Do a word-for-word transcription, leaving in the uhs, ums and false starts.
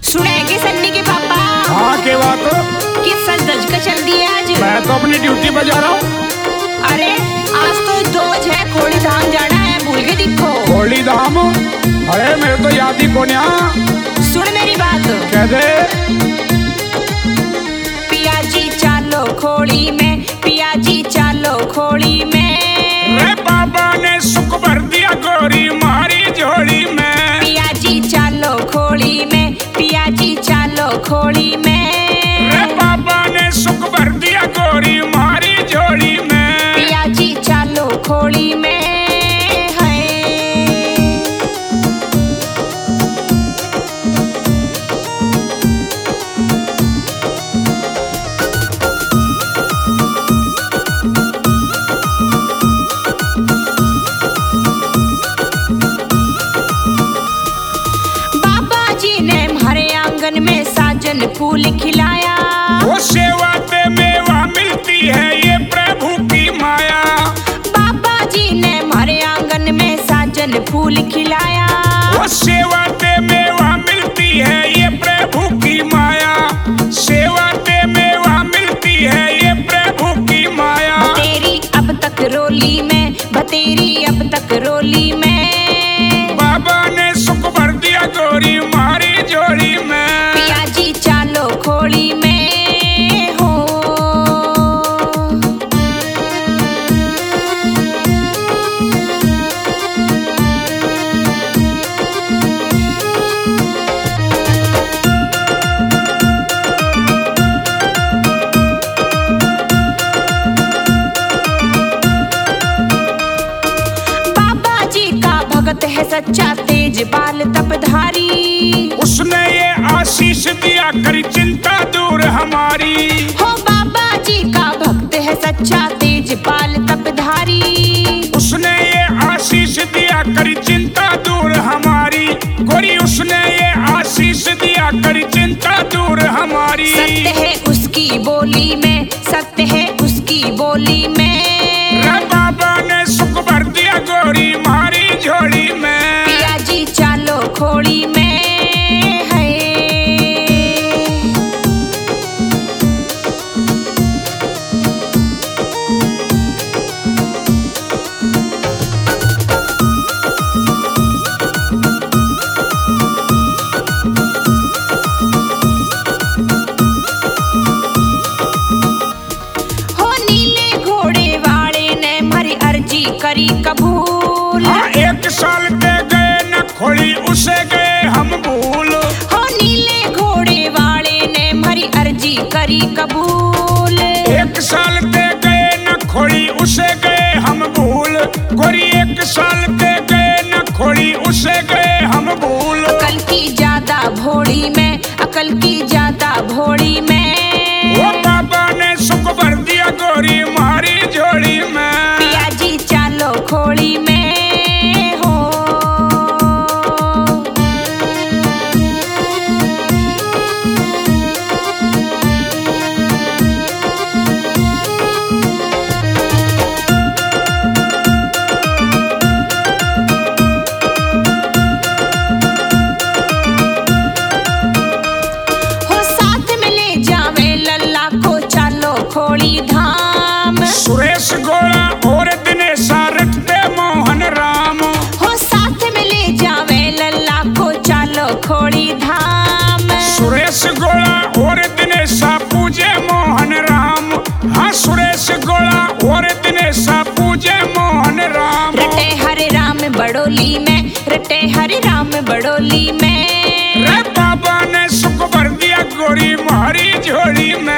सुनेंगे सन्नी के पापा। हाँ के बात किस सज धज कर चल दिए आज? मैं तो अपनी ड्यूटी पर जा रहा हूँ। अरे आज तो दोज है, खोड़ी धाम जाना है, भूल के दिखो। खोड़ी धाम? अरे मेरे तो याद ही कौन यहाँ। सुन मेरी बात। कह दे। पिया जी चालो खोड़ी में, पिया जी चालो खोड़ी में। रे बाबा ने सुख भर दिया गोरी मारी झोली में। पिया जी चालो खोड़ी में, पिया जी चालो खोड़ी में। रे बाबा ने सुख भर दिया गोरी मारी झोली में। पिया जी चालो खोड़ी में। में साजन फूल खिलाया, वो सेवा पे मेवा मिलती है ये प्रभु की माया। बाबा जी ने हमारे आंगन में साजन फूल खिलाया, वो सेवा पे मेवा मिलती है ये प्रभु की माया। सेवा पे मेवा मिलती है ये प्रभु की माया। बतेरी अब तक रोली में, बतेरी अब तक रोली में। बाबा ने सुख भर दिया गोरी मारी झोली में। खोड़ी में हो बाबा जी का भगत है सच्चा, तेज बाल तपधारी। उसने ये आशीष दिया कर चिंता दूर हमारी। हो बाबा जी का भक्त है सच्चा, तेज बाल तपधारी। उसने ये आशीष दिया कर चिंता दूर हमारी। गोरी उसने ये आशीष दिया कर चिंता दूर हमारी। सत्य है उसकी बोली में, सत्य है उसकी बोली में। रे बाबा ने सुख भर दिया गोरी मारी झोली में। पिया जी चालो खोड़ी में। करी कबूल। हाँ एक साल के गए न खोड़ी उसे गए हम भूल। हो नीले घोड़े वाले ने हमारी अर्जी करी कबूल। एक साल के गए न खोड़ी उसे गए हम भूल। गोरी एक साल के गए न खोड़ी उसे गए हम भूल। अकल की ज्यादा भोड़ी में, अकल की ज्यादा भोड़ी में। वो बाबा ने सुख भर दिया गोरी मारी झोली में। पिया जी चालो खोड़ी में हो हो साथ में ले जावे लल्ला को चालो खोड़ी धाम। सुरेश गोला और दिनेशा रटते मोहन राम। हो साथ में ले जावे लल्ला को चालो खोड़ी धाम। सुरेश गोला और दिनेशा पूजे मोहन राम। हाँ सुरेश गोला और दिनेशा पूजे मोहन राम। रटे हरे राम बड़ोली में, रटे हरे राम बड़ोली में। रे बाबा ने सुख भर दिया गोरी मारी झोली में।